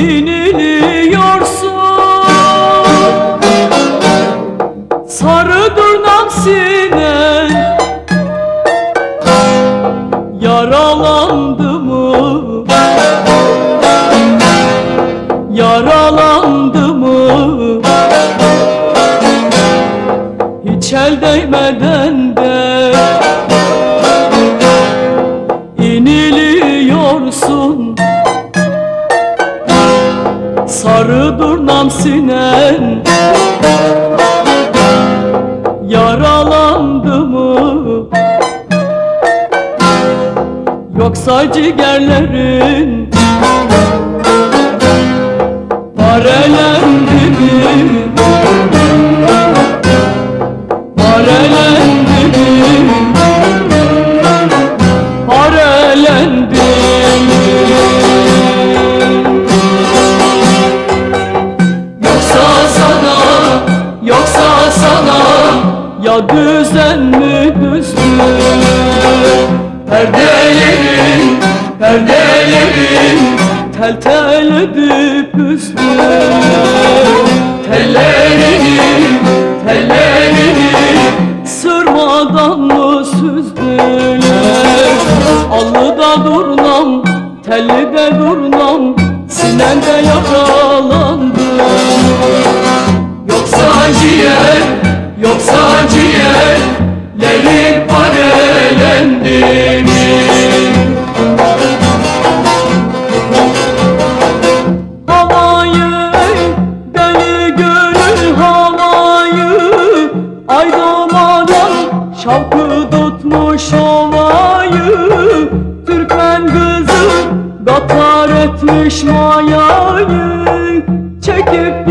iniliyorsun. Sarı durnam sinen yaralandı mı? Yaralandı mı? Hiç el değmeden de iniliyorsun. Sarı durnam sinen yaralandı mı? Yoksa ciğerlerin parelendi mi? Parelendi mi? Parelendi mi? Yoksa sana ya düzen mi düzdü? Perdelerin tel tel edip üstü. Tellerini sırmadan mı süzdüler? Allıda durnam, telli de durnam, sinen de yaralandı. Yoksa ciğerlerin parelendi mi? Havayı deli gönül havayı, ay doğmadan şavkı tutmuş ovayı. Türkmen kızı gatar etmiş mayayı, çekip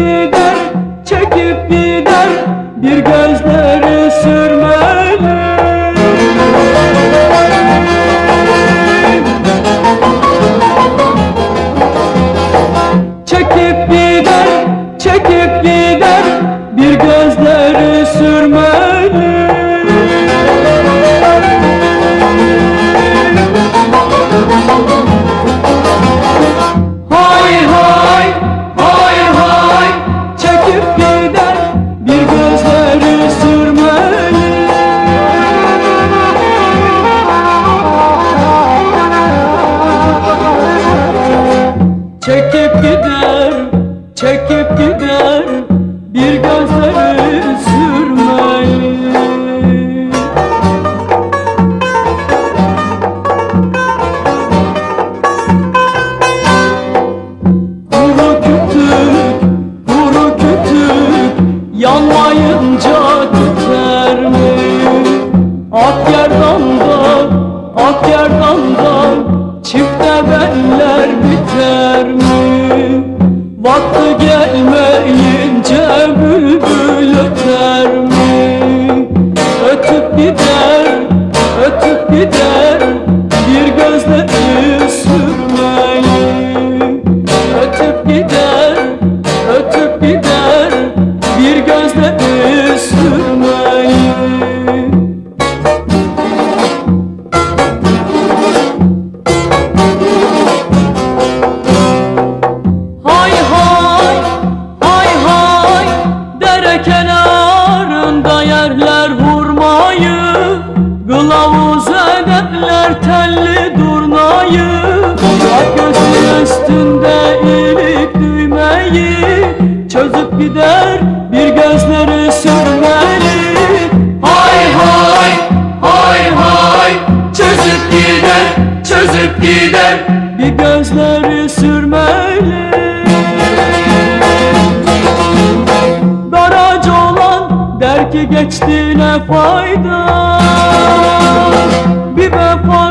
gider bir gözleri sürmeli. Çekip gider bir gözleri sürmeli. Hay hay çekip gider bir gözleri sürmeli. Çekip gider bir gözleri sürmeli. Kuru kütük yanmayınca tüter mi? Ak yerdandan çifte beller biter mi? Vakti gelmeyince bülbül öter mi? Ötüp gider bir gözleri sürmeli. Ötüp gider bir gözleri sürmeli. Kenarında yerler hurmayı, kılavuz ederler telli durnayı. Ak gözün üstünde ilik düğmeyi, çözüp gider bir gözleri sürmeli. Hay çözüp gider bir gözleri sürmeli. Der ki geçti ne fayda, bir vefa